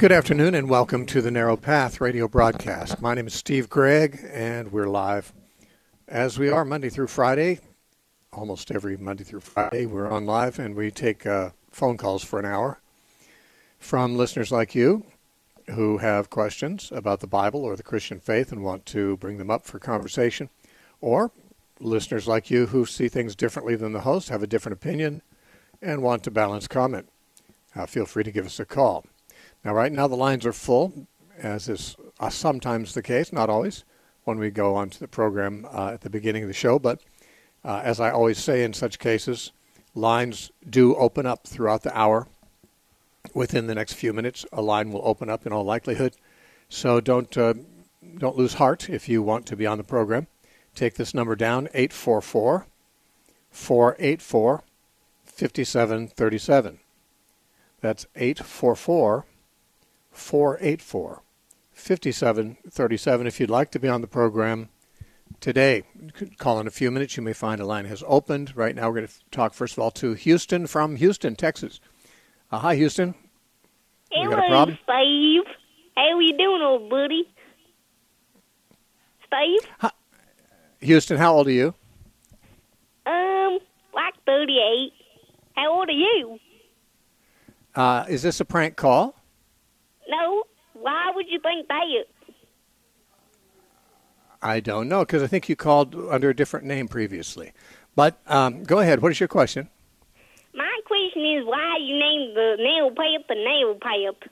Good afternoon and welcome to the Narrow Path radio broadcast. My name is Steve Gregg and we're live as we are Monday through Friday. Almost every Monday through Friday we're on live and we take phone calls for an hour from listeners like you who have questions about the Bible or the Christian faith and want to bring them up for conversation, or listeners like you who see things differently than the host, have a different opinion, and want to balance comment. Feel free to give us a call. Now, right now the lines are full, as is sometimes the case, not always, when we go on to the program at the beginning of the show. But as I always say in such cases, lines do open up throughout the hour. Within the next few minutes, a line will open up in all likelihood. So don't lose heart if you want to be on the program. Take this number down, 844-484-5737. That's 844-484-5737. If you'd like to be on the program today, you could call in a few minutes. You may find a line has opened. Right now we're going to talk, first of all, to Houston from Houston, Texas. Hi, Houston. Hello, got a problem? Steve. How you doing, old buddy? Steve? Hi. Houston, how old are you? Like 38. How old are you? Is this a prank call? No. Why would you think that? I don't know, because I think you called under a different name previously. But go ahead. What is your question? My question is why you named the nail path the nail path.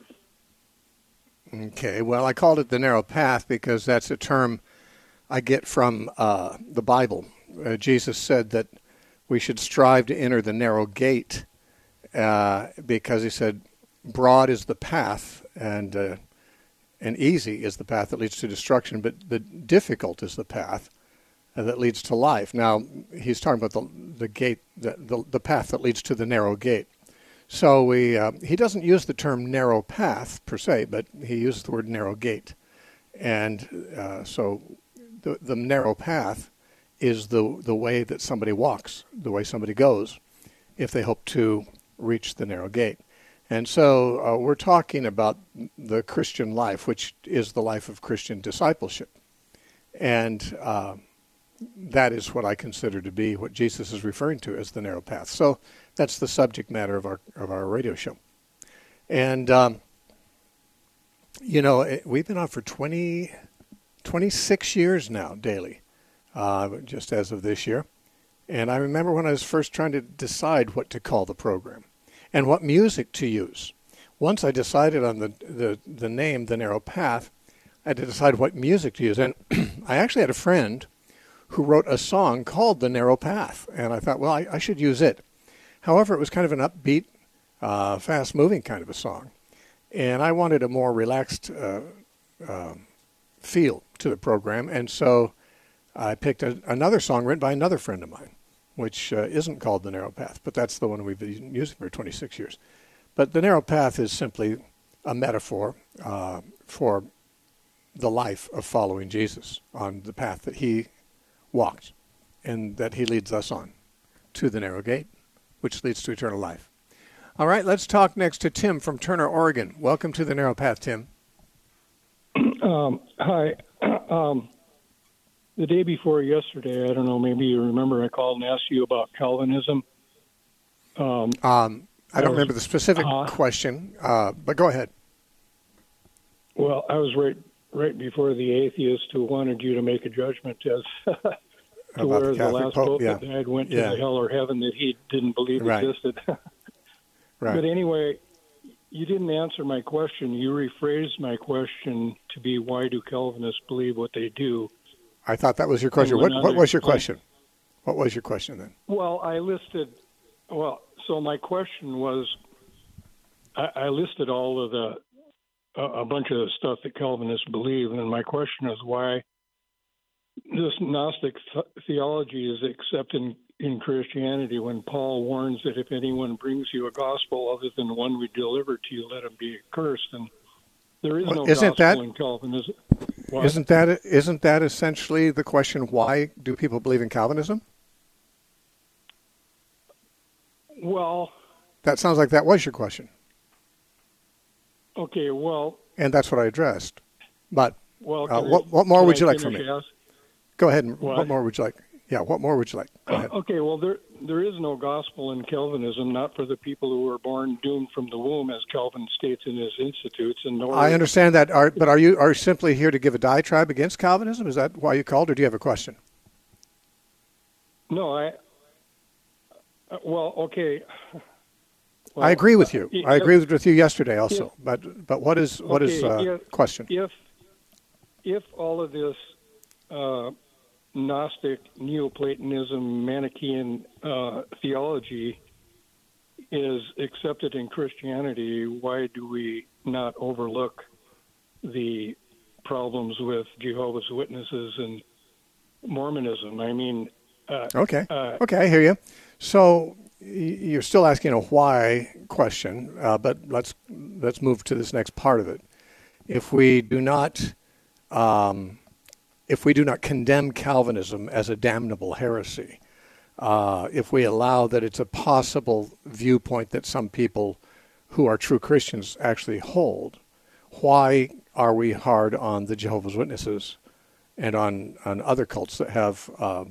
Okay, well, I called it the narrow path because that's a term I get from the Bible. Jesus said that we should strive to enter the narrow gate because he said broad is the path and easy is the path that leads to destruction, but the difficult is the path that leads to life. Now, he's talking about the gate, the path that leads to the narrow gate. So he doesn't use the term narrow path per se, but he uses the word narrow gate. And so the narrow path is the way that somebody walks, the way somebody goes, if they hope to reach the narrow gate. And so we're talking about the Christian life, which is the life of Christian discipleship. And that is what I consider to be what Jesus is referring to as the narrow path. So that's the subject matter of our radio show. And, we've been on for 26 years now, daily, just as of this year. And I remember when I was first trying to decide what to call the program and what music to use. Once I decided on the name, The Narrow Path, I had to decide what music to use. And I actually had a friend who wrote a song called The Narrow Path. And I thought, well, I should use it. However, it was kind of an upbeat, fast-moving kind of a song. And I wanted a more relaxed feel to the program. And so I picked another song written by another friend of mine, which isn't called The Narrow Path, but that's the one we've been using for 26 years. But The Narrow Path is simply a metaphor for the life of following Jesus on the path that he walked and that he leads us on to the narrow gate, which leads to eternal life. All right, let's talk next to Tim from Turner, Oregon. Welcome to the Narrow Path, Tim. Hi. The day before yesterday, I don't know, maybe you remember I called and asked you about Calvinism. I don't remember the specific question, but go ahead. Well, I was right before the atheist who wanted you to make a judgment as to where the last pope that died went to the hell or heaven that he didn't believe existed. Right. But anyway, you didn't answer my question. You rephrased my question to be, why do Calvinists believe what they do? I thought that was your question. What was your question? What was your question then? Well, so my question was, I listed all of a bunch of stuff that Calvinists believe, and my question is why this Gnostic theology is accepted in Christianity when Paul warns that if anyone brings you a gospel other than the one we delivered to you, let him be accursed. And there is no gospel in Calvinism. What? Isn't that essentially the question? Why do people believe in Calvinism? Well, that sounds like that was your question. Okay, well, and that's what I addressed. But can what more can would I you like from finish me? ask? Go ahead. And What? what more would you like? Yeah, what more would you like? Go ahead. Okay, well, there is no gospel in Calvinism, not for the people who were born doomed from the womb, as Calvin states in his Institutes, and nor. I understand that, but are you simply here to give a diatribe against Calvinism? Is that why you called, or do you have a question? No, well, okay. Well, I agree with you. I agreed with you yesterday also. But what is question? If all of this Gnostic, Neoplatonism, Manichaean theology is accepted in Christianity, why do we not overlook the problems with Jehovah's Witnesses and Mormonism? I mean, okay, I hear you. So you're still asking a why question, but let's move to this next part of it. If we do not condemn Calvinism as a damnable heresy, if we allow that it's a possible viewpoint that some people who are true Christians actually hold, why are we hard on the Jehovah's Witnesses and on other cults that have,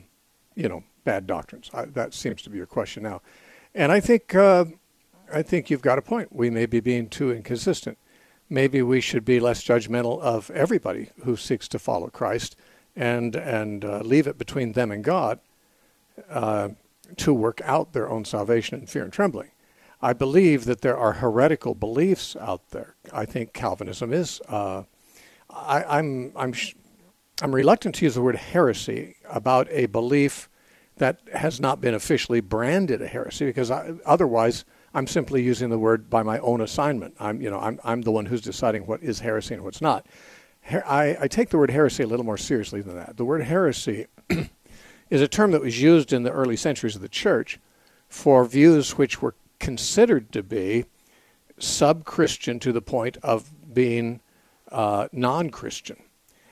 bad doctrines? That seems to be your question now. And I think you've got a point. We may be being too inconsistent. Maybe we should be less judgmental of everybody who seeks to follow Christ and leave it between them and God to work out their own salvation in fear and trembling. I believe that there are heretical beliefs out there. I think Calvinism is. I'm reluctant to use the word heresy about a belief that has not been officially branded a heresy, because otherwise I'm simply using the word by my own assignment. I'm the one who's deciding what is heresy and what's not. I take the word heresy a little more seriously than that. The word heresy is a term that was used in the early centuries of the church for views which were considered to be sub-Christian to the point of being non-Christian.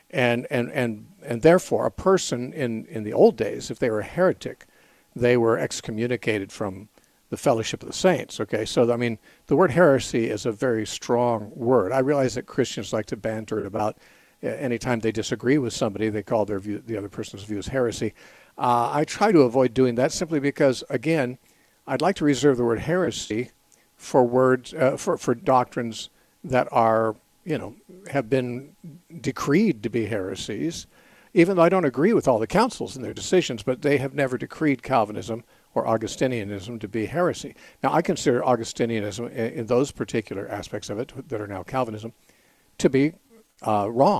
And therefore, a person in the old days, if they were a heretic, they were excommunicated from the fellowship of the saints. Okay, so I mean, the word heresy is a very strong word. I realize that Christians like to banter it about. Anytime they disagree with somebody, they call their view, the other person's view, as heresy. I try to avoid doing that simply because, again, I'd like to reserve the word heresy for words for doctrines that are, have been decreed to be heresies, even though I don't agree with all the councils and their decisions, but they have never decreed Calvinism or Augustinianism to be heresy. Now, I consider Augustinianism in those particular aspects of it that are now Calvinism to be wrong.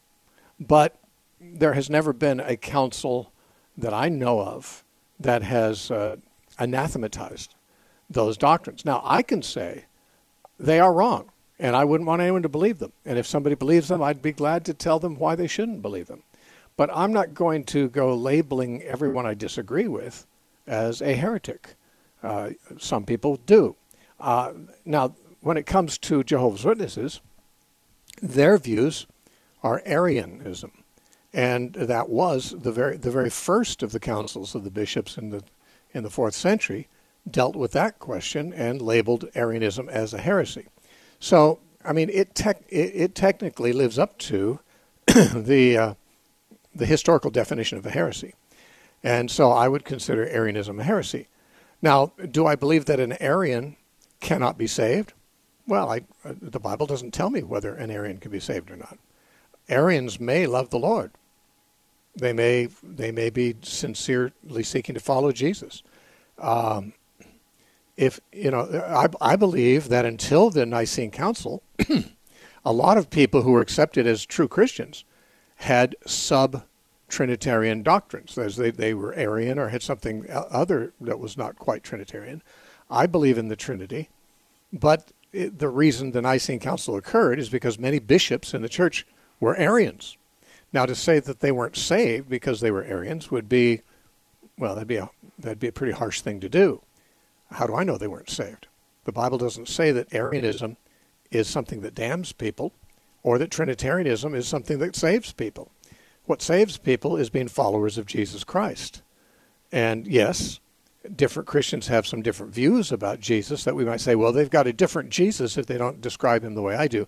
But there has never been a council that I know of that has anathematized those doctrines. Now, I can say they are wrong, and I wouldn't want anyone to believe them. And if somebody believes them, I'd be glad to tell them why they shouldn't believe them. But I'm not going to go labeling everyone I disagree with as a heretic. Some people do. Now, when it comes to Jehovah's Witnesses, their views are Arianism. And that was the very first of the councils of the bishops in the 4th century dealt with that question and labeled Arianism as a heresy. So, I mean, it technically lives up to the historical definition of a heresy. And so I would consider Arianism a heresy. Now, do I believe that an Arian cannot be saved? Well, the Bible doesn't tell me whether an Arian can be saved or not. Arians may love the Lord. They may be sincerely seeking to follow Jesus. I believe that until the Nicene Council, a lot of people who were accepted as true Christians had sub-Trinitarian doctrines. As they were Arian or had something other that was not quite Trinitarian. I believe in the Trinity, but the reason the Nicene Council occurred is because many bishops in the church were Arians. Now, to say that they weren't saved because they were Arians would be, well, that'd be a pretty harsh thing to do. How do I know they weren't saved? The Bible doesn't say that Arianism is something that damns people or that Trinitarianism is something that saves people. What saves people is being followers of Jesus Christ. And yes, different Christians have some different views about Jesus that we might say, well, they've got a different Jesus if they don't describe him the way I do.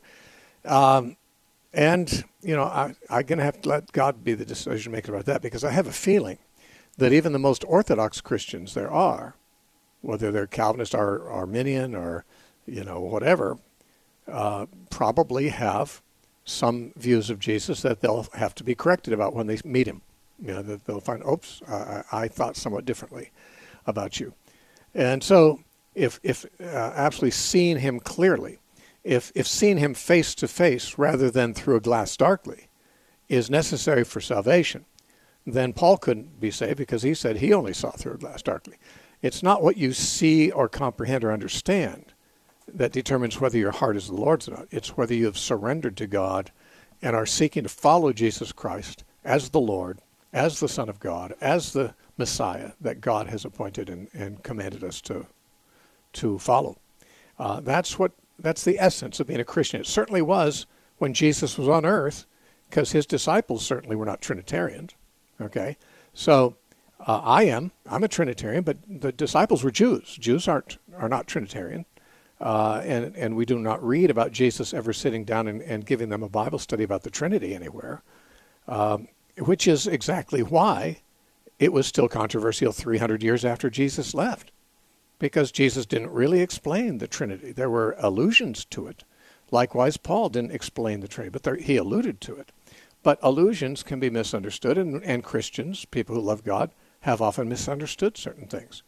And, I'm going to have to let God be the decision maker about that, because I have a feeling that even the most Orthodox Christians there are, whether they're Calvinist or Arminian or, whatever, probably have some views of Jesus that they'll have to be corrected about when they meet him. That they'll find, oops, I thought somewhat differently about you. And so if actually seeing him clearly, if seeing him face to face rather than through a glass darkly is necessary for salvation, then Paul couldn't be saved, because he said he only saw through a glass darkly. It's not what you see or comprehend or understand that determines whether your heart is the Lord's or not. It's whether you have surrendered to God and are seeking to follow Jesus Christ as the Lord, as the Son of God, as the Messiah that God has appointed and commanded us to follow. That's the essence of being a Christian. It certainly was when Jesus was on earth, because his disciples certainly were not Trinitarians. Okay, so I'm a Trinitarian, but the disciples were Jews. Jews are not Trinitarian, and we do not read about Jesus ever sitting down and giving them a Bible study about the Trinity anywhere, which is exactly why it was still controversial 300 years after Jesus left, because Jesus didn't really explain the Trinity. There were allusions to it. Likewise, Paul didn't explain the Trinity, but he alluded to it. But allusions can be misunderstood, and Christians, people who love God, have often misunderstood certain things.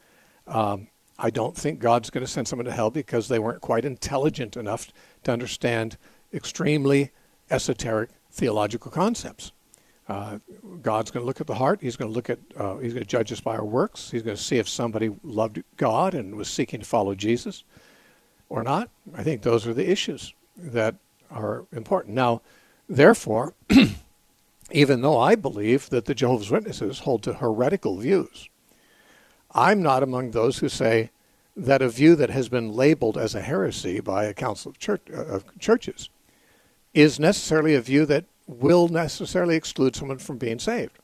I don't think God's going to send someone to hell because they weren't quite intelligent enough to understand extremely esoteric theological concepts. God's going to look at the heart. He's going to judge us by our works. He's going to see if somebody loved God and was seeking to follow Jesus or not. I think those are the issues that are important. Now, therefore, even though I believe that the Jehovah's Witnesses hold to heretical views, I'm not among those who say that a view that has been labeled as a heresy by a council of churches is necessarily a view that will necessarily exclude someone from being saved.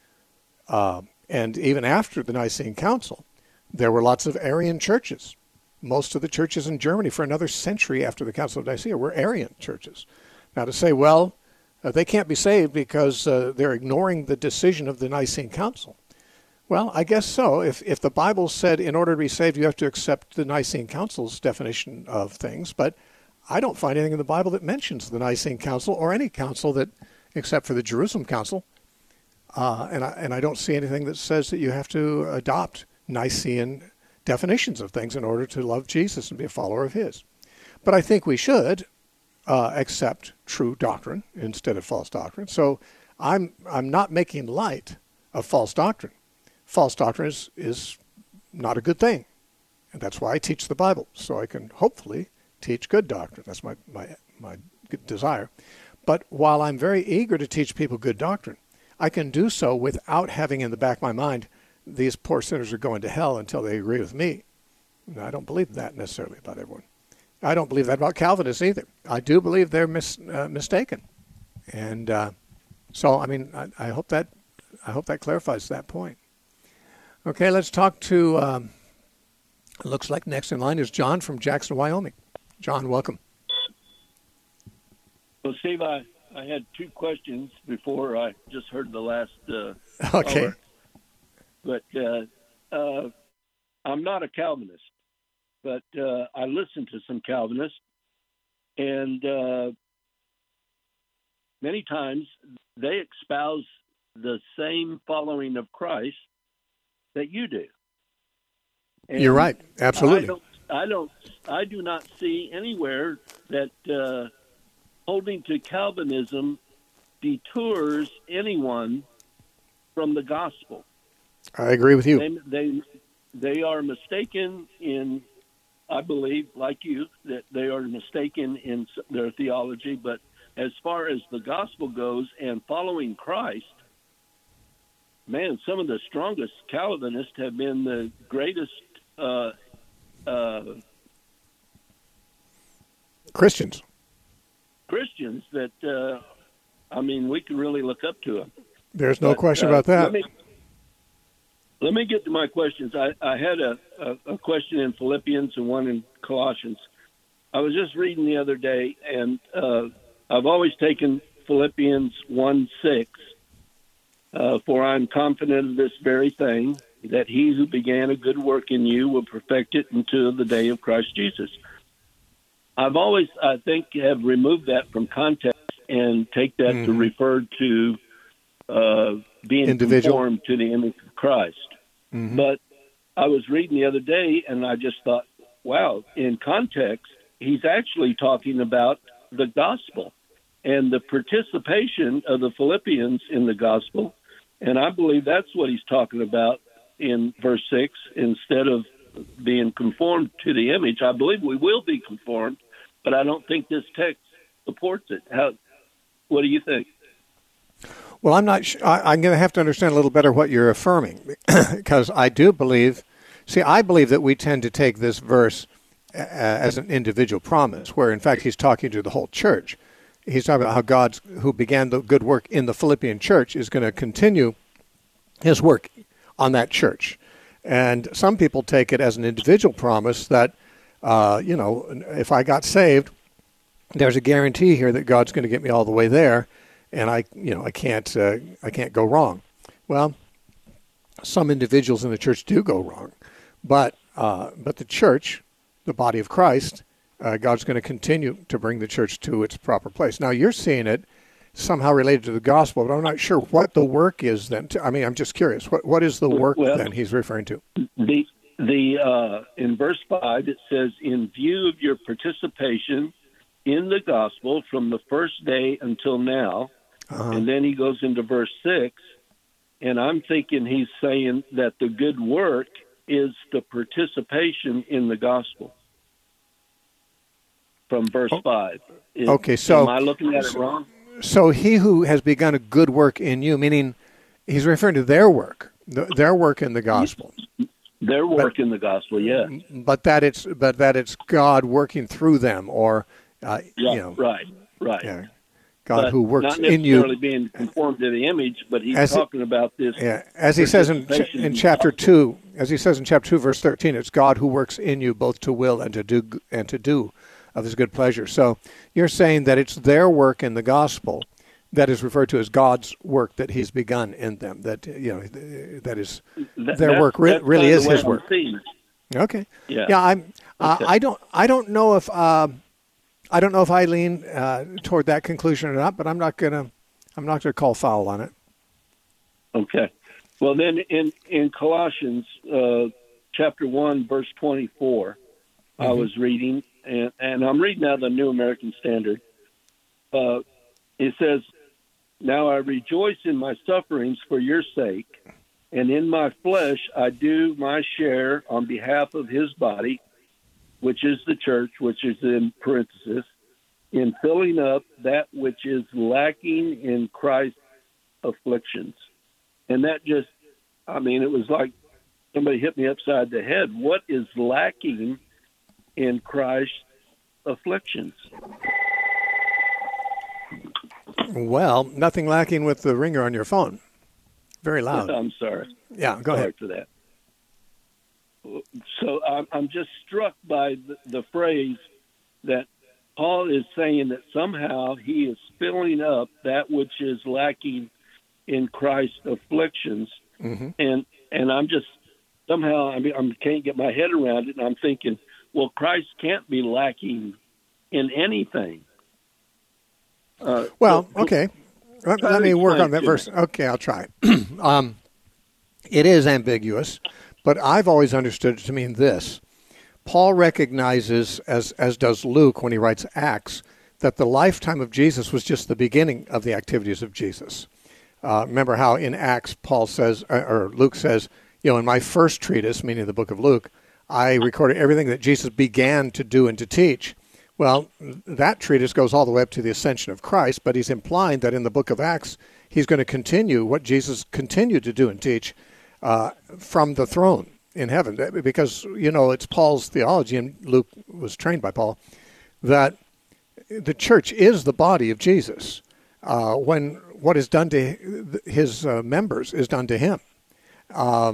And even after the Nicene Council, there were lots of Arian churches. Most of the churches in Germany for another century after the Council of Nicaea were Arian churches. Now to say, well, they can't be saved because they're ignoring the decision of the Nicene Council. Well, I guess so. If the Bible said in order to be saved you have to accept the Nicene Council's definition of things, but I don't find anything in the Bible that mentions the Nicene Council or any council that, except for the Jerusalem Council, and I don't see anything that says that you have to adopt Nicene definitions of things in order to love Jesus and be a follower of his. But I think we should accept true doctrine instead of false doctrine. So I'm not making light of false doctrine. False doctrine is not a good thing. And that's why I teach the Bible, so I can hopefully teach good doctrine. That's my good desire. But while I'm very eager to teach people good doctrine, I can do so without having in the back of my mind, these poor sinners are going to hell until they agree with me. And I don't believe that necessarily about everyone. I don't believe that about Calvinists either. I do believe they're mistaken. And so, I mean, I hope that clarifies that point. Okay, let's talk to, looks like next in line is John from Jackson, Wyoming. John, welcome. Well, Steve, I had two questions before I just heard the last okay. Hour. But I'm not a Calvinist, but I listen to some Calvinists, and many times they espouse the same following of Christ that you do. And you're right. Absolutely. I do not see anywhere that holding to Calvinism detours anyone from the gospel. I agree with you. They are mistaken in, I believe, like you, that they are mistaken in their theology. But as far as the gospel goes and following Christ, man, some of the strongest Calvinists have been the greatest Christians that, I mean, we can really look up to them. There's no question about that. Let me get to my questions. I had a question in Philippians and one in Colossians. I was just reading the other day, and I've always taken Philippians 1:6, for I'm confident of this very thing, that he who began a good work in you will perfect it until the day of Christ Jesus. I've always, I think, have removed that from context and take that to refer to being individual, conformed to the image of Christ. But I was reading the other day, and I just thought, wow, in context, he's actually talking about the gospel and the participation of the Philippians in the gospel. And I believe that's what he's talking about in verse 6. Instead of being conformed to the image, I believe we will be conformed, but I don't think this text supports it. What do you think? Well, I'm not. I'm going to have to understand a little better what you're affirming, because I do believe. See, I believe that we tend to take this verse as an individual promise, where in fact he's talking to the whole church. He's talking about how God, who began the good work in the Philippian church, is going to continue his work on that church. And some people take it as an individual promise that, if I got saved, there's a guarantee here that God's going to get me all the way there, and I can't go wrong. Well, some individuals in the church do go wrong, but the church, the body of Christ, God's going to continue to bring the church to its proper place. Now, you're seeing it somehow related to the gospel, but I'm not sure what the work is then. I'm just curious. What is the work then he's referring to? In verse 5, it says, in view of your participation in the gospel from the first day until now, and then he goes into verse 6, and I'm thinking he's saying that the good work is the participation in the gospel from verse 5. Okay, so am I looking at it wrong? So he who has begun a good work in you, meaning he's referring to their work in the gospel. Their work in the gospel, yes. But that it's God working through them, or right. Yeah, God but who works not in you, necessarily being conformed to the image, but he's talking about this. Yeah, as he says in chapter 2, verse 13, it's God who works in you both to will and to do of his good pleasure. So you're saying that it's their work in the gospel that is referred to as God's work that he's begun in them. That their work really is his work. Okay. Yeah. I don't know if I lean toward that conclusion or not, but I'm not gonna call foul on it. Okay. Well, then in Colossians chapter 1, verse 24, I was reading, and I'm reading out the New American Standard. It says, now I rejoice in my sufferings for your sake, and in my flesh I do my share on behalf of his body, which is the church, which is in parenthesis, in filling up that which is lacking in Christ's afflictions. And that just, it was like somebody hit me upside the head. What is lacking in Christ's afflictions? Well, nothing lacking with the ringer on your phone. Very loud. I'm sorry. Yeah, go ahead. For that. So I'm just struck by the phrase that Paul is saying that somehow he is filling up that which is lacking in Christ's afflictions. And I'm just somehow, I can't get my head around it, and I'm thinking, well, Christ can't be lacking in anything. Okay. Let me work on that verse. Okay, I'll try. It is ambiguous, but I've always understood it to mean this. Paul recognizes, as does Luke when he writes Acts, that the lifetime of Jesus was just the beginning of the activities of Jesus. Remember how in Acts Paul says, or Luke says, in my first treatise, meaning the book of Luke, I recorded everything that Jesus began to do and to teach. Well, that treatise goes all the way up to the ascension of Christ, but he's implying that in the book of Acts, he's going to continue what Jesus continued to do and teach from the throne in heaven. Because, it's Paul's theology, and Luke was trained by Paul, that the church is the body of Jesus. When what is done to his members is done to him.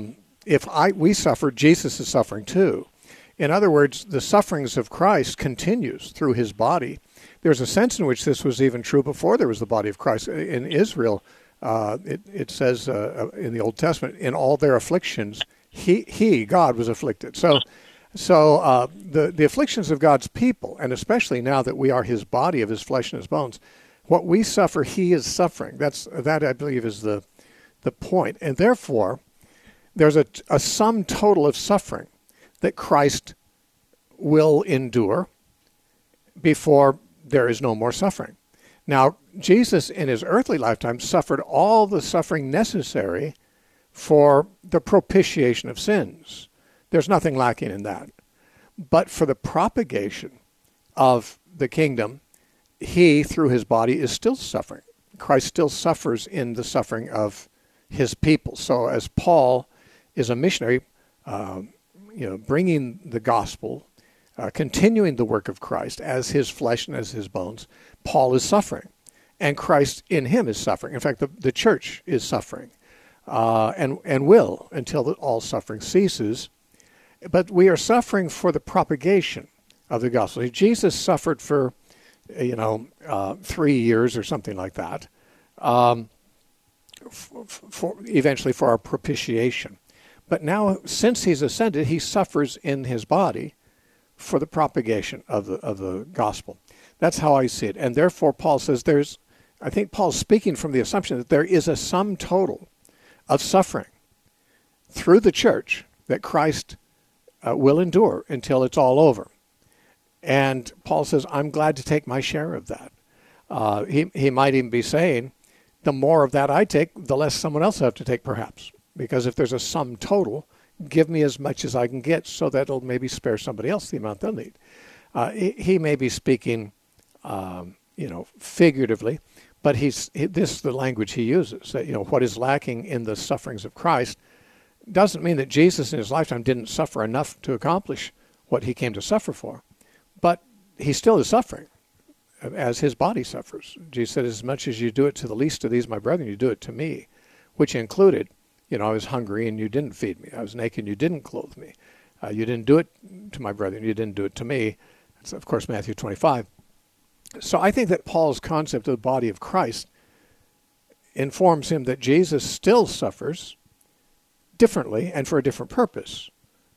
if we suffer, Jesus is suffering too. In other words, the sufferings of Christ continues through his body. There's a sense in which this was even true before there was the body of Christ. In Israel, it says in the Old Testament, in all their afflictions, he God, was afflicted. So the afflictions of God's people, and especially now that we are his body of his flesh and his bones, what we suffer, he is suffering. That I believe is the point. And therefore, there's a sum total of suffering that Christ will endure before there is no more suffering. Now, Jesus in his earthly lifetime suffered all the suffering necessary for the propitiation of sins. There's nothing lacking in that. But for the propagation of the kingdom, he, through his body, is still suffering. Christ still suffers in the suffering of his people. So as Paul is a missionary, bringing the gospel, continuing the work of Christ as his flesh and as his bones, Paul is suffering. And Christ in him is suffering. In fact, the church is suffering and will until all suffering ceases. But we are suffering for the propagation of the gospel. Jesus suffered for 3 years or something like that, eventually for our propitiation. But now, since he's ascended, he suffers in his body for the propagation of the gospel. That's how I see it. And therefore, Paul says I think Paul's speaking from the assumption that there is a sum total of suffering through the church that Christ will endure until it's all over. And Paul says, I'm glad to take my share of that. He might even be saying, the more of that I take, the less someone else will have to take, perhaps. Because if there's a sum total, give me as much as I can get so that it'll maybe spare somebody else the amount they'll need. He may be speaking, figuratively, but this is the language he uses. That, what is lacking in the sufferings of Christ doesn't mean that Jesus in his lifetime didn't suffer enough to accomplish what he came to suffer for. But he still is suffering as his body suffers. Jesus said, as much as you do it to the least of these, my brethren, you do it to me, which included, I was hungry and you didn't feed me. I was naked and you didn't clothe me. You didn't do it to my brethren. You didn't do it to me. That's, of course, Matthew 25. So I think that Paul's concept of the body of Christ informs him that Jesus still suffers differently and for a different purpose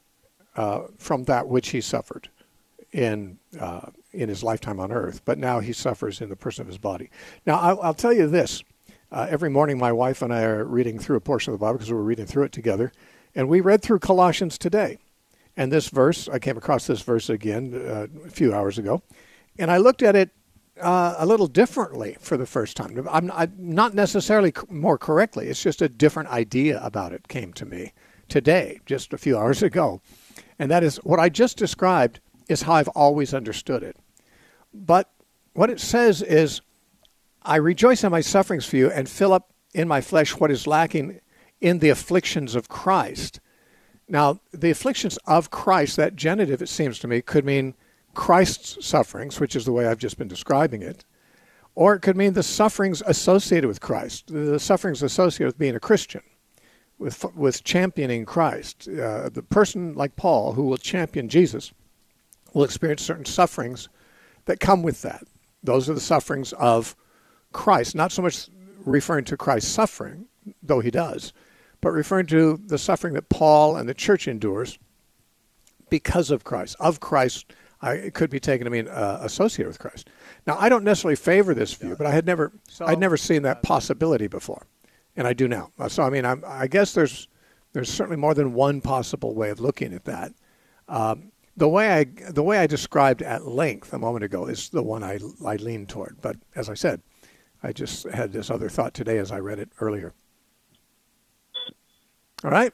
from that which he suffered in his lifetime on earth. But now he suffers in the person of his body. Now, I'll tell you this. Every morning my wife and I are reading through a portion of the Bible because we're reading through it together. And we read through Colossians today. And this verse, I came across this verse again a few hours ago. And I looked at it a little differently for the first time. I'm not necessarily more correctly. It's just a different idea about it came to me today, just a few hours ago. And that is what I just described is how I've always understood it. But what it says is, I rejoice in my sufferings for you and fill up in my flesh what is lacking in the afflictions of Christ. Now, the afflictions of Christ, that genitive, it seems to me, could mean Christ's sufferings, which is the way I've just been describing it, or it could mean the sufferings associated with Christ, the sufferings associated with being a Christian, with championing Christ. The person like Paul who will champion Jesus will experience certain sufferings that come with that. Those are the sufferings of Christ, not so much referring to Christ's suffering, though he does, but referring to the suffering that Paul and the church endures because of Christ. Of Christ, it could be taken to mean associated with Christ. Now, I don't necessarily favor this view, but I'd never seen that possibility before, and I do now. So, I guess there's certainly more than one possible way of looking at that. The way I described at length a moment ago is the one I lean toward. But as I said, I just had this other thought today as I read it earlier. All right?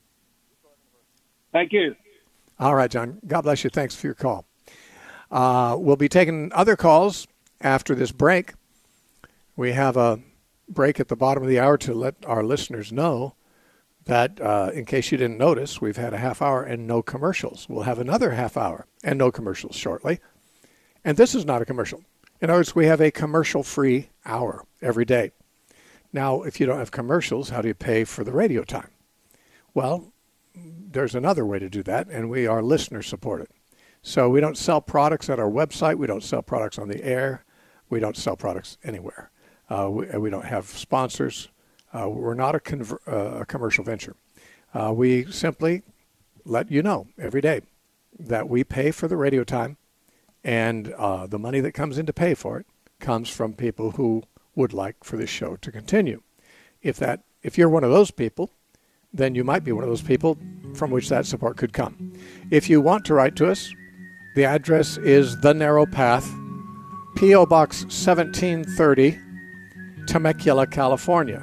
Thank you. All right, John. God bless you. Thanks for your call. We'll be taking other calls after this break. We have a break at the bottom of the hour to let our listeners know that, in case you didn't notice, we've had a half hour and no commercials. We'll have another half hour and no commercials shortly. And this is not a commercial. In other words, we have a commercial-free hour every day. Now, if you don't have commercials, how do you pay for the radio time? Well, there's another way to do that, and we are listener supported. So we don't sell products at our website. We don't sell products on the air. We don't sell products anywhere. We don't have sponsors. We're not a commercial venture. We simply let you know every day that we pay for the radio time, and the money that comes in to pay for it comes from people who would like for this show to continue. If you're one of those people, then you might be one of those people from which that support could come. If you want to write to us, the address is The Narrow Path, P.O. Box 1730, Temecula, California,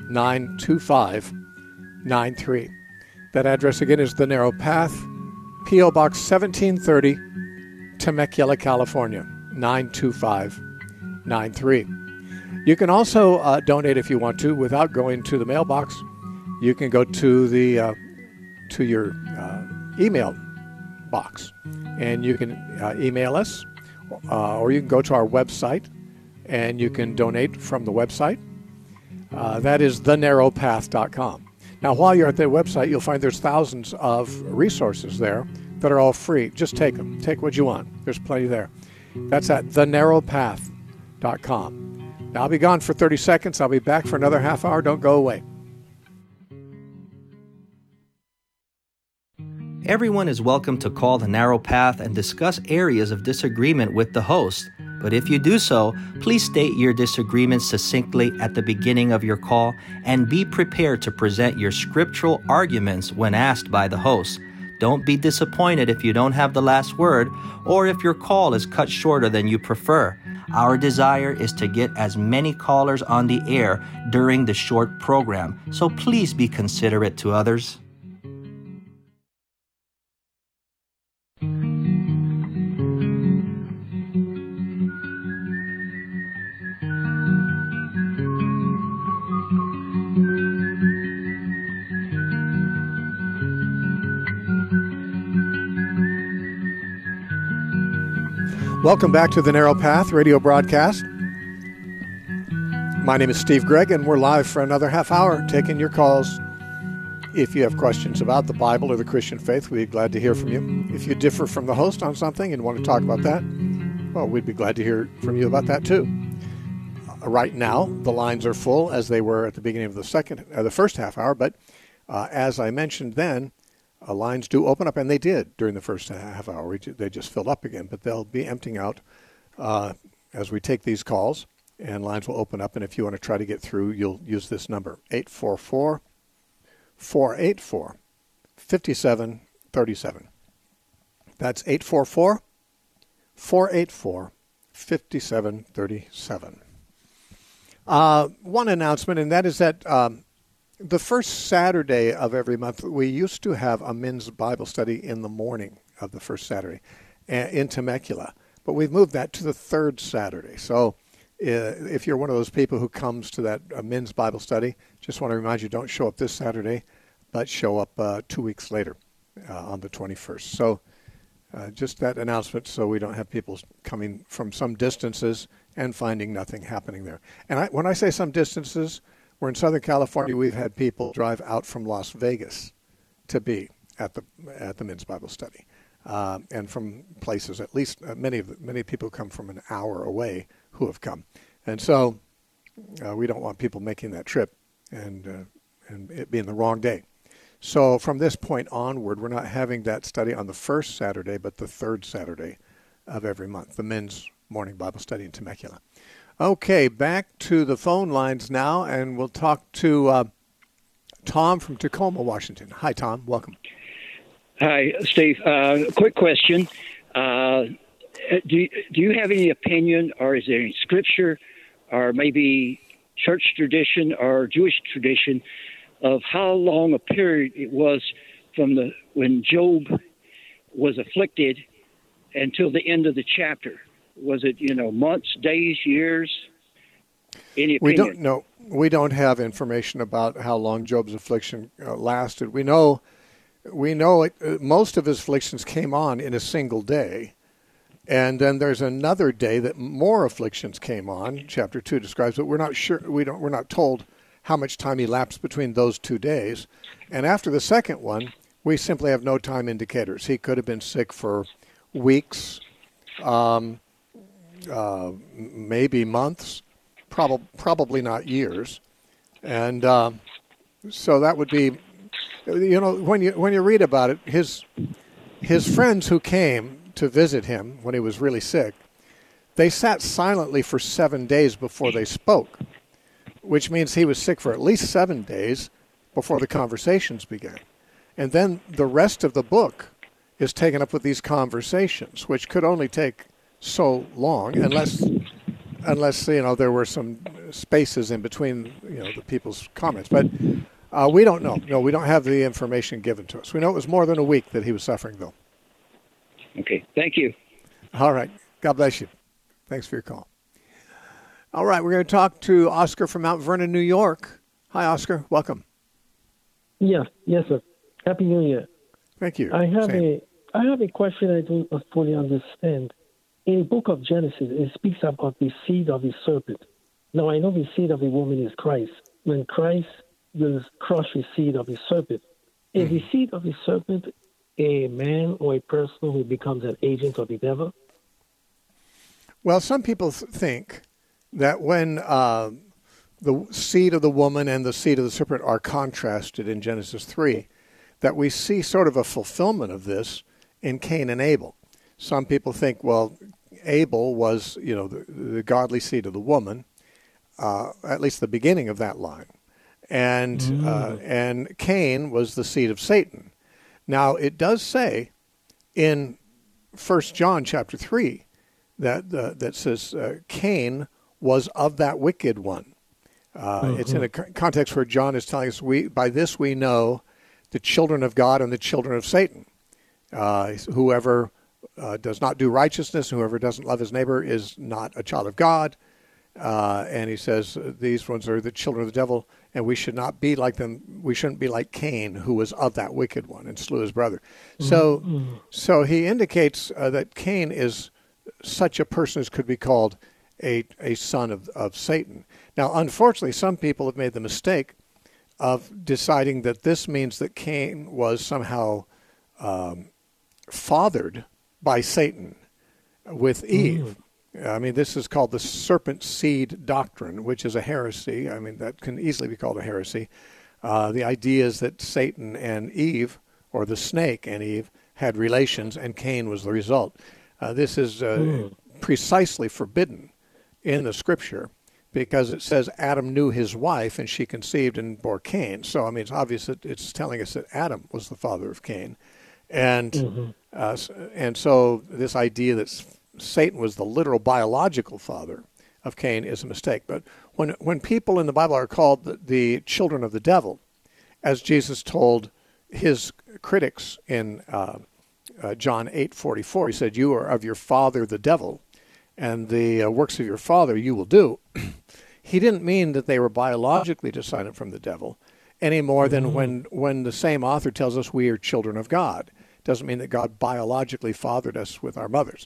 92593. That address again is The Narrow Path, P.O. Box 1730, Temecula, California, 92593. You can also donate if you want to without going to the mailbox. You can go to the to your email box, and you can email us, or you can go to our website, and you can donate from the website. That is thenarrowpath.com. Now, while you're at the website, you'll find there's thousands of resources there that are all free. Just take them. Take what you want. There's plenty there. That's at thenarrowpath.com. Now, I'll be gone for 30 seconds. I'll be back for another half hour. Don't go away. Everyone is welcome to call The Narrow Path and discuss areas of disagreement with the host. But if you do so, please state your disagreement succinctly at the beginning of your call and be prepared to present your scriptural arguments when asked by the host. Don't be disappointed if you don't have the last word or if your call is cut shorter than you prefer. Our desire is to get as many callers on the air during the short program, so please be considerate to others. Welcome back to the Narrow Path radio broadcast. My name is Steve Gregg, and we're live for another half hour taking your calls. If you have questions about the Bible or the Christian faith, we'd be glad to hear from you. If you differ from the host on something and want to talk about that, well, we'd be glad to hear from you about that too. Right now, the lines are full as they were at the beginning of the first half hour, but as I mentioned then, lines do open up, and they did during the first half hour. They just filled up again, but they'll be emptying out as we take these calls, and lines will open up. And if you want to try to get through, you'll use this number, 844-484-5737. That's 844-484-5737. One announcement, and that is that the first Saturday of every month, we used to have a men's Bible study in the morning of the first Saturday in Temecula, but we've moved that to the third Saturday. So if you're one of those people who comes to that men's Bible study, just want to remind you, don't show up this Saturday, but show up 2 weeks later on the 21st. So just that announcement so we don't have people coming from some distances and finding nothing happening there. And when I say some distances, we're in Southern California. We've had people drive out from Las Vegas to be at the men's Bible study, and from places. At least many people come from an hour away who have come, and so we don't want people making that trip and it being the wrong day. So from this point onward, we're not having that study on the first Saturday, but the third Saturday of every month, the men's morning Bible study in Temecula. Okay, back to the phone lines now, and we'll talk to Tom from Tacoma, Washington. Hi, Tom. Welcome. Hi, Steve. Quick question. Do you have any opinion, or is there any scripture, or maybe church tradition or Jewish tradition of how long a period it was from when Job was afflicted until the end of the chapter? Was it, months, days, years? Any opinion? We don't know. We don't have information about how long Job's affliction lasted. We know most of his afflictions came on in a single day. And then there's another day that more afflictions came on. Chapter 2 describes it. We're not sure. We're not told how much time elapsed between those 2 days. And after the second one, We simply have no time indicators. He could have been sick for weeks, maybe months, probably not years. And so that would be, when you read about it, his friends who came to visit him when he was really sick, they sat silently for 7 days before they spoke, which means he was sick for at least 7 days before the conversations began. And then the rest of the book is taken up with these conversations, which could only take so long, unless there were some spaces in between the people's comments. But we don't know. No, we don't have the information given to us. We know it was more than a week that he was suffering, though. Okay, thank you. All right. God bless you. Thanks for your call. All right, we're going to talk to Oscar from Mount Vernon, New York. Hi, Oscar. Welcome. Yes, sir. Happy New Year. Thank you. I have a question I don't fully understand. In the book of Genesis, it speaks about the seed of the serpent. Now, I know the seed of the woman is Christ. When Christ will crush the seed of the serpent, is the seed of the serpent a man or a person who becomes an agent of the devil? Well, some people think that when the seed of the woman and the seed of the serpent are contrasted in Genesis 3, that we see sort of a fulfillment of this in Cain and Abel. Some people think, well, Abel was, the godly seed of the woman, at least the beginning of that line, and Cain was the seed of Satan. Now, it does say in 1 John chapter 3 that says Cain was of that wicked one. It's in a context where John is telling us, by this we know the children of God and the children of Satan. Whoever does not do righteousness, whoever doesn't love his neighbor is not a child of God. And he says these ones are the children of the devil, and we should not be like them. We shouldn't be like Cain, who was of that wicked one and slew his brother. So he indicates that Cain is such a person as could be called a son of Satan. Now, unfortunately, some people have made the mistake of deciding that this means that Cain was somehow fathered by Satan with Eve. I mean, this is called the serpent seed doctrine, which is a heresy. I mean, that can easily be called a heresy. The idea is that Satan and Eve, or the snake and Eve, had relations, and Cain was the result. This is precisely forbidden in the Scripture, because it says Adam knew his wife, and she conceived and bore Cain. So, I mean, it's obvious that it's telling us that Adam was the father of Cain. And so this idea that Satan was the literal biological father of Cain is a mistake. But when people in the Bible are called the children of the devil, as Jesus told his critics in John 8:44, he said, "You are of your father the devil, and the works of your father you will do." He didn't mean that they were biologically descended from the devil any more than when the same author tells us we are children of God. It doesn't mean that God biologically fathered us with our mothers.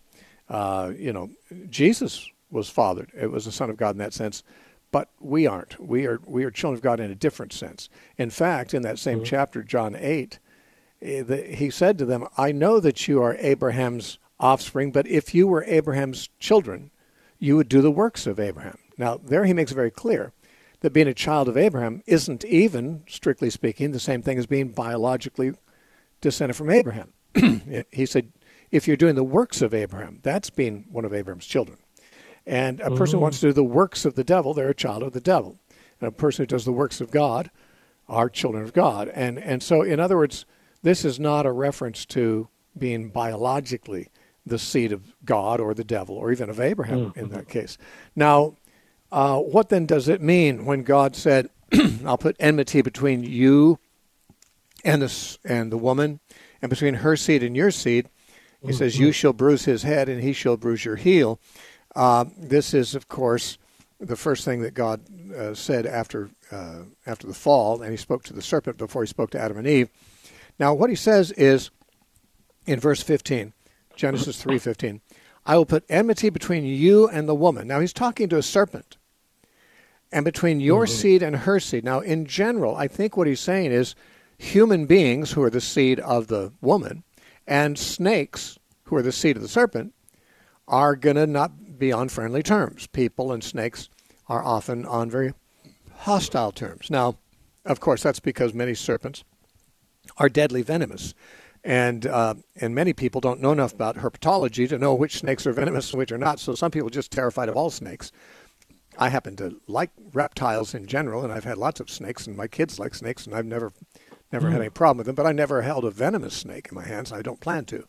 Jesus was fathered. It was the Son of God in that sense, but we aren't. We are children of God in a different sense. In fact, in that same chapter, John 8, he said to them, "I know that you are Abraham's offspring, but if you were Abraham's children, you would do the works of Abraham." Now, there he makes it very clear that being a child of Abraham isn't even, strictly speaking, the same thing as being biologically descended from Abraham. He said, if you're doing the works of Abraham, that's being one of Abraham's children. And a person who wants to do the works of the devil, they're a child of the devil. And a person who does the works of God are children of God. And so, in other words, this is not a reference to being biologically the seed of God or the devil or even of Abraham in that case. Now, what then does it mean when God said, I'll put enmity between you and the woman, and between her seed and your seed? He says, you shall bruise his head and he shall bruise your heel. This is, of course, the first thing that God said after the fall, and he spoke to the serpent before he spoke to Adam and Eve. Now, what he says is, in verse 15, Genesis 3:15, I will put enmity between you and the woman. Now, he's talking to a serpent. And between your seed and her seed. Now, in general, I think what he's saying is, human beings who are the seed of the woman and snakes who are the seed of the serpent are going to not be on friendly terms. People and snakes are often on very hostile terms. Now, of course, that's because many serpents are deadly venomous. And many people don't know enough about herpetology to know which snakes are venomous and which are not. So some people are just terrified of all snakes. I happen to like reptiles in general, and I've had lots of snakes, and my kids like snakes, and I've never had any problem with them. But I never held a venomous snake in my hands. I don't plan to.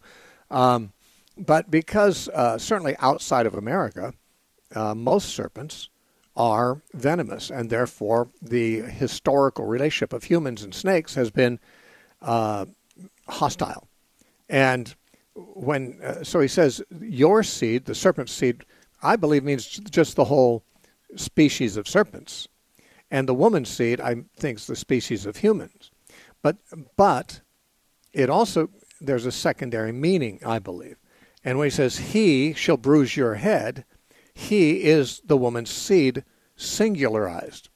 But because certainly outside of America, most serpents are venomous, and therefore the historical relationship of humans and snakes has been hostile. And so he says, your seed, the serpent's seed, I believe means just the whole species of serpents. And the woman's seed, I think, is the species of humans. But it also, there's a secondary meaning, I believe. And when he says, he shall bruise your head, he is the woman's seed singularized.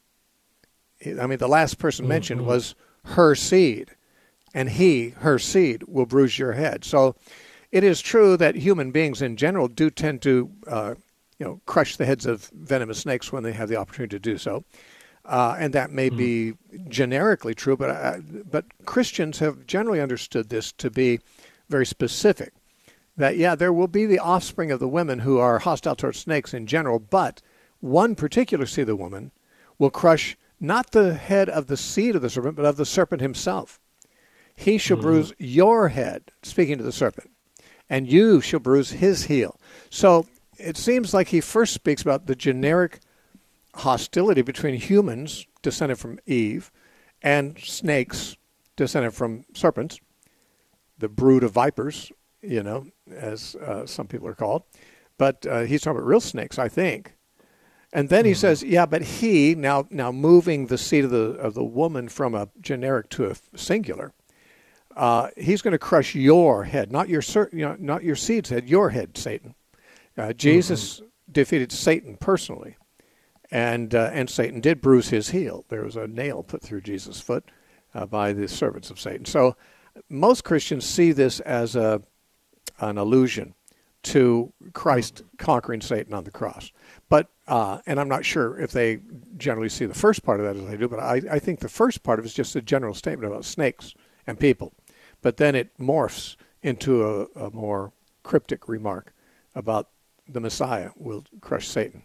I mean, the last person mentioned was her seed. And he, her seed, will bruise your head. So it is true that human beings in general do tend to crush the heads of venomous snakes when they have the opportunity to do so. And that may be generically true, but Christians have generally understood this to be very specific. That, yeah, there will be the offspring of the women who are hostile towards snakes in general, but one particular seed of the woman will crush not the head of the seed of the serpent, but of the serpent himself. He shall bruise your head, speaking to the serpent, and you shall bruise his heel. So it seems like he first speaks about the generic hostility between humans, descended from Eve, and snakes, descended from serpents, the brood of vipers, as some people are called. But he's talking about real snakes, I think. And then he says, yeah, but he, now moving the seed of the woman from a generic to a singular, he's going to crush your head, not your seed's head, your head, Satan. Jesus defeated Satan personally, and Satan did bruise his heel. There was a nail put through Jesus' foot by the servants of Satan. So most Christians see this as an allusion to Christ conquering Satan on the cross. But and I'm not sure if they generally see the first part of that as they do, but I think the first part of it is just a general statement about snakes and people. But then it morphs into a more cryptic remark about the Messiah will crush Satan.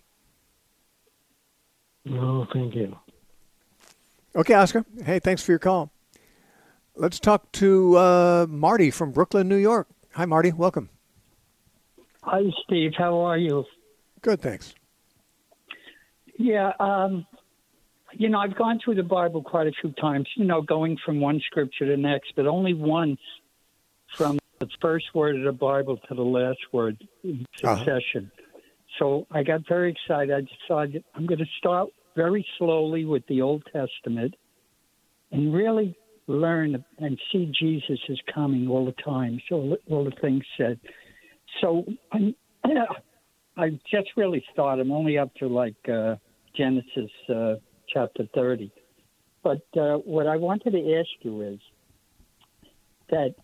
No, thank you. Okay, Oscar. Hey, thanks for your call. Let's talk to Marty from Brooklyn, New York. Hi, Marty. Welcome. Hi, Steve. How are you? Good, thanks. Yeah, I've gone through the Bible quite a few times, going from one scripture to the next, but only once from the first word of the Bible to the last word in succession. So I got very excited. I decided I'm going to start very slowly with the Old Testament and really learn and see Jesus is coming all the time. So all the things said. So I just really started. I'm only up to Genesis chapter 30. But what I wanted to ask you is that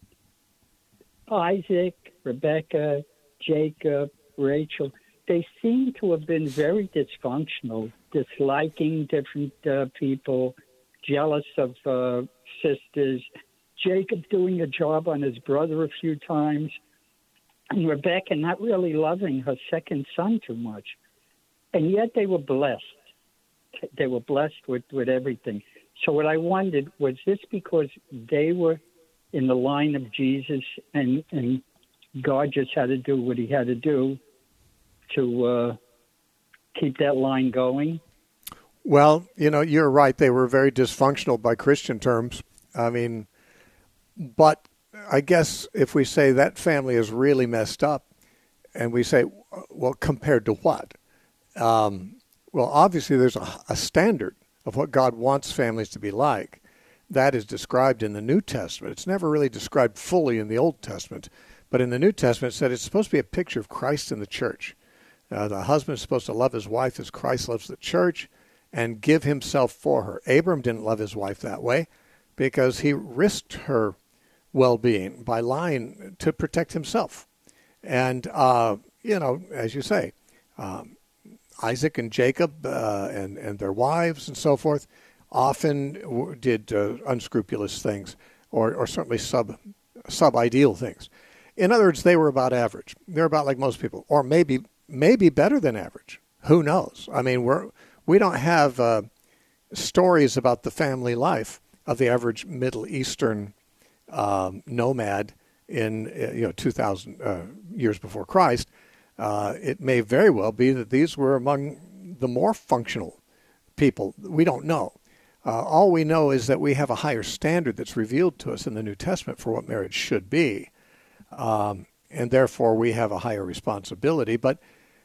Isaac, Rebecca, Jacob, Rachel, they seem to have been very dysfunctional, disliking different people, jealous of sisters, Jacob doing a job on his brother a few times, and Rebecca not really loving her second son too much. And yet they were blessed. They were blessed with everything. So what I wondered, was this because they were in the line of Jesus and God just had to do what he had to do to keep that line going? Well, you're right. They were very dysfunctional by Christian terms. I mean, but I guess if we say that family is really messed up and we say, well, compared to what? Well, obviously there's a standard of what God wants families to be like. That is described in the New Testament. It's never really described fully in the Old Testament. But in the New Testament, it said it's supposed to be a picture of Christ in the church. The husband is supposed to love his wife as Christ loves the church and give himself for her. Abram didn't love his wife that way. because he risked her well-being by lying to protect himself. And, as you say, Isaac and Jacob and their wives and so forth often did unscrupulous things or certainly sub-ideal things. In other words, they were about average. They're about like most people, or maybe better than average. Who knows? I mean, we don't have stories about the family life of the average Middle Eastern nomad in 2,000 years before Christ. It may very well be that these were among the more functional people. We don't know. All we know is that we have a higher standard that's revealed to us in the New Testament for what marriage should be. And therefore we have a higher responsibility. But,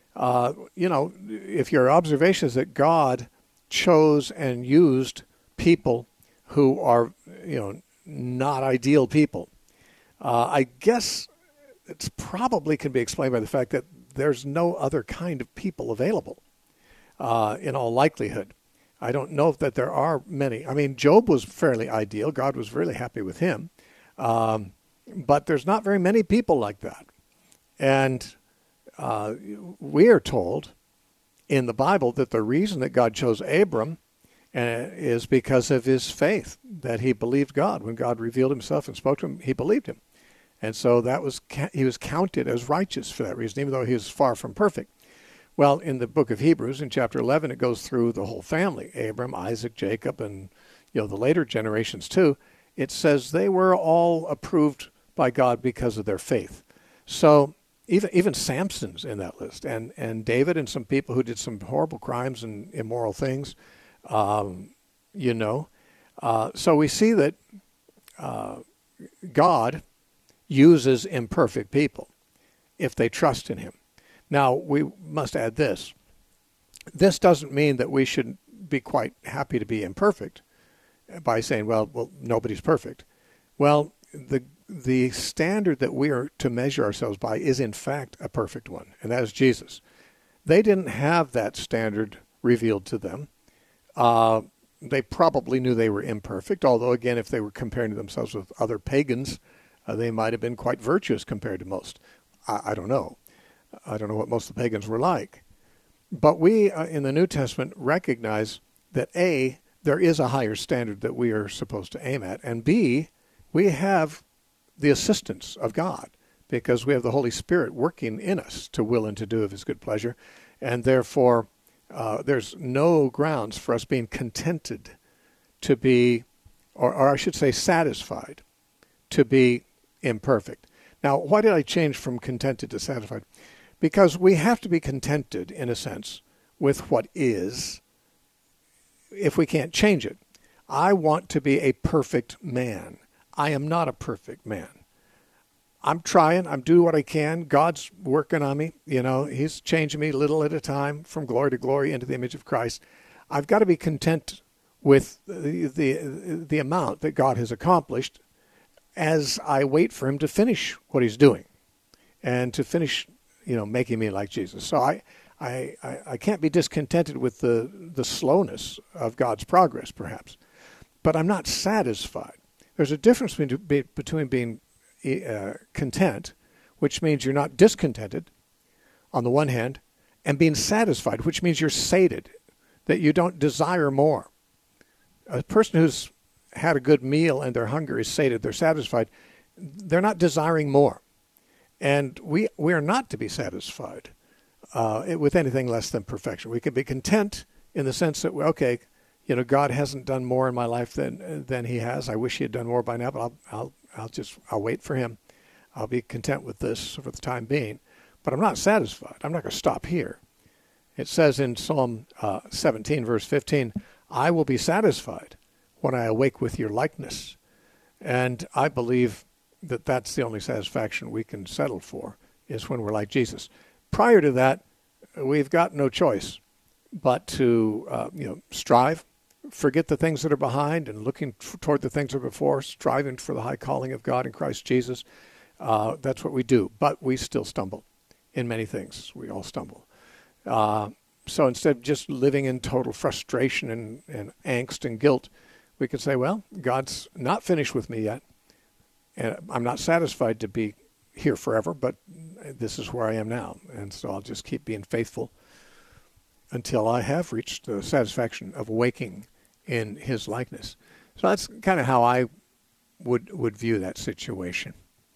if your observation is that God chose and used people who are, not ideal people, I guess it's probably can be explained by the fact that there's no other kind of people available, in all likelihood. I don't know that there are many. I mean, Job was fairly ideal. God was really happy with him. But there's not very many people like that. And we are told in the Bible that the reason that God chose Abram is because of his faith, that he believed God. When God revealed himself and spoke to him, he believed him. And so he was counted as righteous for that reason, even though he was far from perfect. Well, in the book of Hebrews, in chapter 11, it goes through the whole family, Abram, Isaac, Jacob, and the later generations too. It says they were all approved by God because of their faith. So even Samson's in that list, and David and some people who did some horrible crimes and immoral things, So we see that God uses imperfect people if they trust in him. Now, we must add this. This doesn't mean that we should be quite happy to be imperfect by saying, well, nobody's perfect. Well, the standard that we are to measure ourselves by is in fact a perfect one, and that is Jesus. They didn't have that standard revealed to them. They probably knew they were imperfect, although, again, if they were comparing themselves with other pagans, they might have been quite virtuous compared to most. I don't know. I don't know what most of the pagans were like. But we, in the New Testament, recognize that A, there is a higher standard that we are supposed to aim at, and B, we have the assistance of God because we have the Holy Spirit working in us to will and to do of his good pleasure, and therefore there's no grounds for us being contented to be, or I should say satisfied, to be imperfect. Now, why did I change from contented to satisfied? Because we have to be contented, in a sense, with what is, if we can't change it. I want to be a perfect man. I am not a perfect man. I'm trying. I'm doing what I can. God's working on me. He's changing me little at a time from glory to glory into the image of Christ. I've got to be content with the amount that God has accomplished as I wait for him to finish what he's doing and to finish, making me like Jesus. So I can't be discontented with the slowness of God's progress, perhaps. But I'm not satisfied. There's a difference between being content, which means you're not discontented, on the one hand, and being satisfied, which means you're sated, that you don't desire more. A person who's had a good meal and their hunger is sated, they're satisfied, they're not desiring more. And we are not to be satisfied with anything less than perfection. We can be content in the sense that, God hasn't done more in my life than he has. I wish he had done more by now, but I'll wait for him. I'll be content with this for the time being. But I'm not satisfied. I'm not going to stop here. It says in Psalm 17, verse 15, I will be satisfied when I awake with your likeness. And I believe that that's the only satisfaction we can settle for, is when we're like Jesus. Prior to that, we've got no choice but to strive, forget the things that are behind and looking toward the things that are before, striving for the high calling of God in Christ Jesus. That's what we do. But we still stumble in many things. We all stumble. So instead of just living in total frustration and angst and guilt, we could say, well, God's not finished with me yet, and I'm not satisfied to be here forever, but this is where I am now, and so I'll just keep being faithful until I have reached the satisfaction of waking in his likeness. So that's kind of how I would view that situation.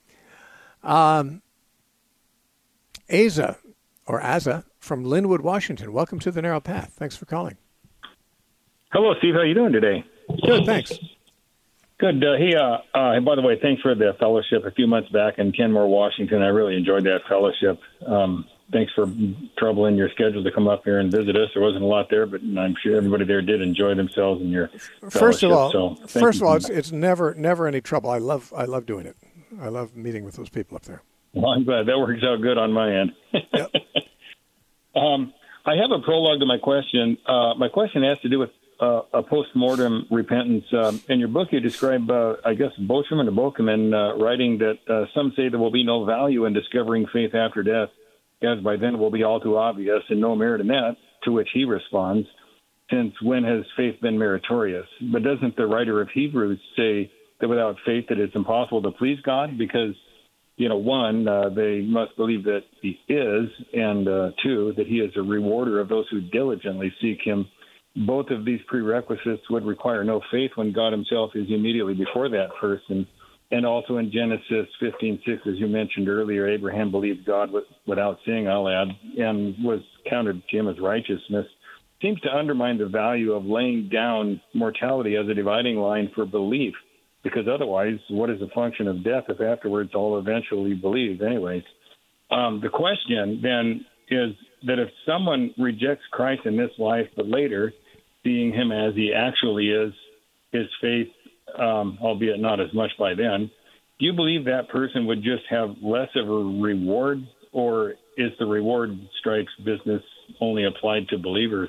Asa from Linwood, Washington. Welcome to the Narrow Path. Thanks for calling. Hello, Steve. How you doing today? Good, thanks. Good. By the way, thanks for the fellowship a few months back in Kenmore, Washington. I really enjoyed that fellowship. Thanks for troubling your schedule to come up here and visit us. There wasn't a lot there, but I'm sure everybody there did enjoy themselves in your fellowship. First of all, it's never any trouble. I love doing it. I love meeting with those people up there. Well, I'm glad that works out good on my end. Yep. I have a prologue to my question. My question has to do with a post-mortem repentance. In your book, you describe, Boschman and Bokeman writing that some say there will be no value in discovering faith after death, as by then it will be all too obvious and no merit in that, to which he responds, since when has faith been meritorious? But doesn't the writer of Hebrews say that without faith it is impossible to please God? Because, one, they must believe that he is, and two, that he is a rewarder of those who diligently seek him. Both of these prerequisites would require no faith when God himself is immediately before that person. And also in Genesis 15:6, as you mentioned earlier, Abraham believed God without seeing, I'll add, and was counted to him as righteousness. Seems to undermine the value of laying down mortality as a dividing line for belief, because otherwise, what is the function of death if afterwards all eventually believe anyways? The question then is that if someone rejects Christ in this life, but later, seeing him as he actually is, his faith, albeit not as much by then, do you believe that person would just have less of a reward, or is the reward stripes business only applied to believers?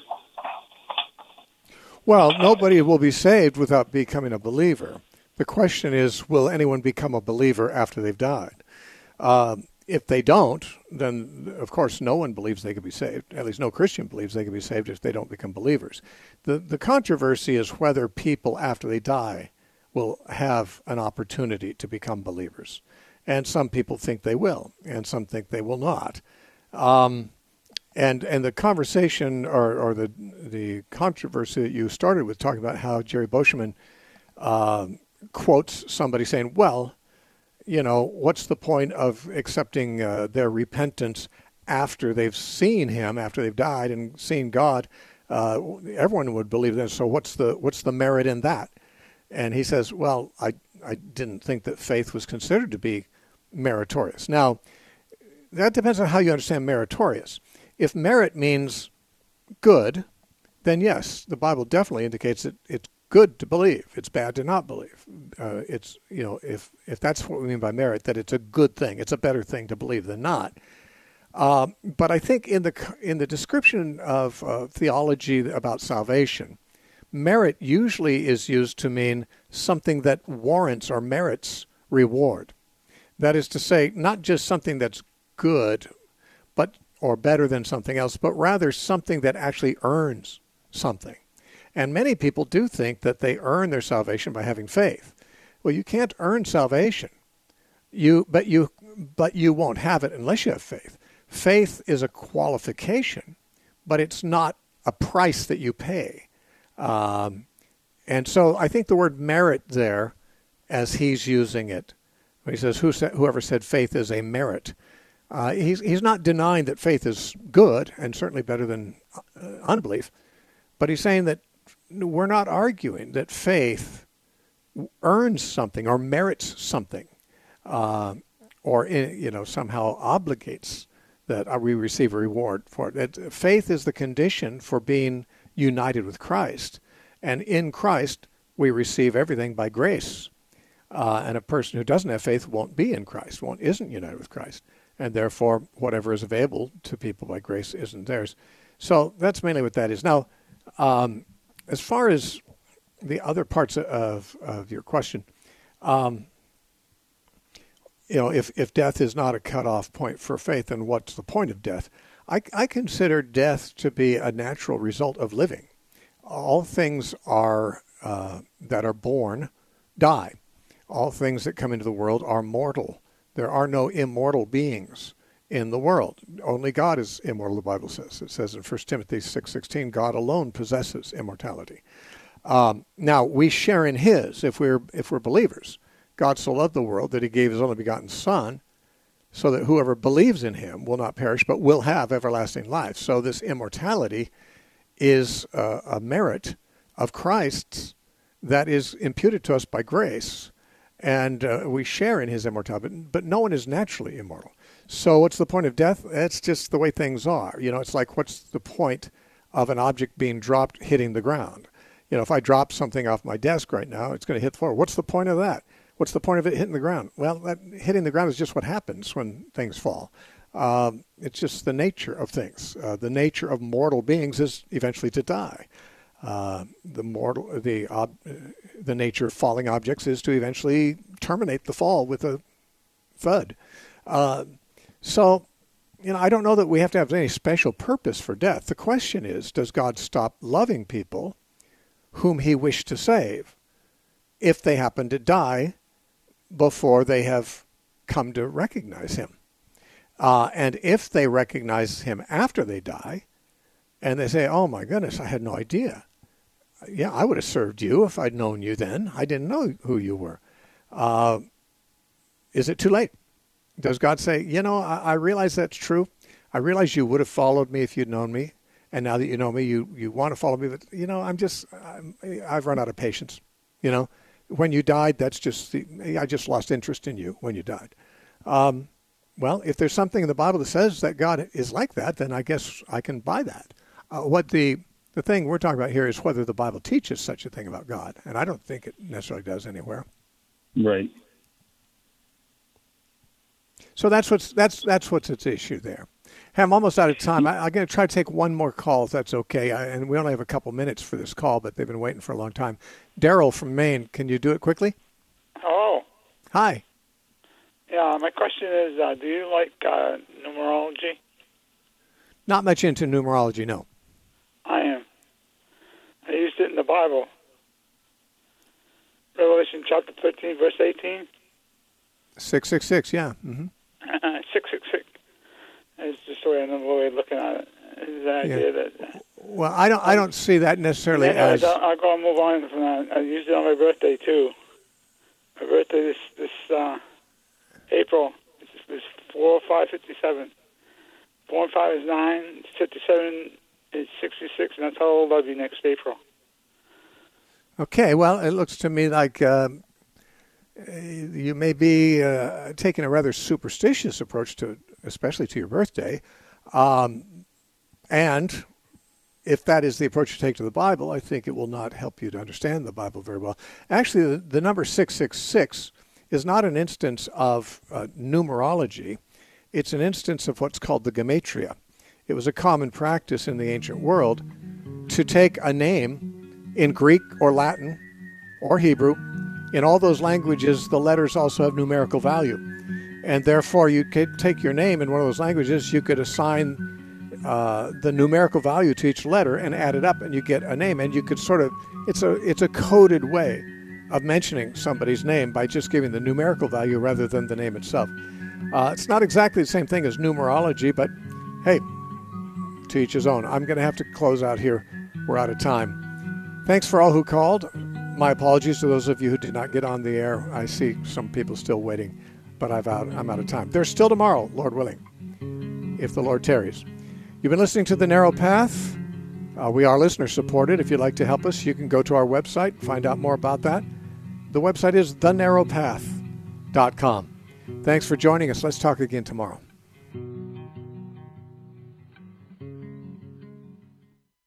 Well, nobody will be saved without becoming a believer. The question is, will anyone become a believer after they've died? If they don't, then, of course, no one believes they can be saved. At least no Christian believes they can be saved if they don't become believers. The controversy is whether people, after they die, will have an opportunity to become believers. And some people think they will, and some think they will not. And the conversation or the controversy that you started with, talking about how Jerry Boschman quotes somebody saying, well, what's the point of accepting their repentance after they've seen him, after they've died and seen God? Everyone would believe that. So what's the merit in that? And he says, well, I didn't think that faith was considered to be meritorious. Now, that depends on how you understand meritorious. If merit means good, then yes, the Bible definitely indicates that it's good to believe. It's bad to not believe. If that's what we mean by merit, that it's a good thing. It's a better thing to believe than not. But I think in the description of theology about salvation, merit usually is used to mean something that warrants or merits reward. That is to say, not just something that's good, or better than something else, but rather something that actually earns something. And many people do think that they earn their salvation by having faith. Well, you can't earn salvation. But you won't have it unless you have faith. Faith is a qualification, but it's not a price that you pay. And so I think the word merit there, as he's using it, when he says, whoever said faith is a merit, he's not denying that faith is good and certainly better than unbelief, but he's saying that we're not arguing that faith earns something or merits something, or somehow obligates that we receive a reward for it. That faith is the condition for being united with Christ, and in Christ we receive everything by grace. And a person who doesn't have faith won't be in Christ, isn't united with Christ, and therefore whatever is available to people by grace isn't theirs. So that's mainly what that is. Now, as far as the other parts of your question, if death is not a cutoff point for faith, then what's the point of death? I consider death to be a natural result of living. All things are that are born die. All things that come into the world are mortal. There are no immortal beings in the world. Only God is immortal, the Bible says. It says in 1 Timothy 6:16, God alone possesses immortality. Now, we share in his if we're believers. God so loved the world that he gave his only begotten Son, so that whoever believes in him will not perish, but will have everlasting life. So this immortality is a merit of Christ's that is imputed to us by grace, and we share in his immortality. But no one is naturally immortal. So what's the point of death? That's just the way things are. You know, it's like, what's the point of an object being dropped hitting the ground? You know, if I drop something off my desk right now, it's going to hit the floor. What's the point of that? What's the point of it hitting the ground? Well, that hitting the ground is just what happens when things fall. It's just the nature of things. The nature of mortal beings is eventually to die. The nature of falling objects is to eventually terminate the fall with a thud. So, you know, I don't know that we have to have any special purpose for death. The question is, does God stop loving people whom he wished to save if they happen to die before they have come to recognize him? And if they recognize him after they die, and they say, oh my goodness, I had no idea. Yeah, I would have served you if I'd known you then. I didn't know who you were. Is it too late? Does God say, you know, I realize that's true. I realize you would have followed me if you'd known me. And now that you know me, you want to follow me. But, you know, I've run out of patience. You know, when you died, I just lost interest in you when you died. Well, if there's something in the Bible that says that God is like that, then I guess I can buy that. What the thing we're talking about here is whether the Bible teaches such a thing about God. And I don't think it necessarily does anywhere. Right. So that's what's at issue there. Hey, I'm almost out of time. I'm going to try to take one more call, if that's okay. And we only have a couple minutes for this call, but they've been waiting for a long time. Daryl from Maine, can you do it quickly? Hello. Hi. Yeah, my question is, do you like numerology? Not much into numerology, no. I am. I used it in the Bible. Revelation chapter 13, verse 18. 666, yeah. Mm-hmm. 666. It's just the way another way of looking at it. Is the idea that. Well, I don't see that necessarily as. I'll go and move on from that. I used it on my birthday too. My birthday this April is 4/5/57. 4 and 5 is 9. 57 is 66, and that's how old I'll be next April. Okay, well, it looks to me like you may be taking a rather superstitious approach to, especially to your birthday, and if that is the approach you take to the Bible, I think it will not help you to understand the Bible very well. Actually, the number 666 is not an instance of numerology. It's an instance of what's called the gematria. It was a common practice in the ancient world to take a name in Greek or Latin or Hebrew. In all those languages, the letters also have numerical value. And therefore, you could take your name in one of those languages, you could assign the numerical value to each letter and add it up, and you get a name. And you could sort of, it's a coded way of mentioning somebody's name by just giving the numerical value rather than the name itself. It's not exactly the same thing as numerology, but hey, to each his own. I'm going to have to close out here. We're out of time. Thanks for all who called. My apologies to those of you who did not get on the air. I see some people still waiting, but I'm out of time. There's still tomorrow, Lord willing, if the Lord tarries. You've been listening to The Narrow Path. We are listener supported. If you'd like to help us, you can go to our website, find out more about that. The website is thenarrowpath.com. Thanks for joining us. Let's talk again tomorrow.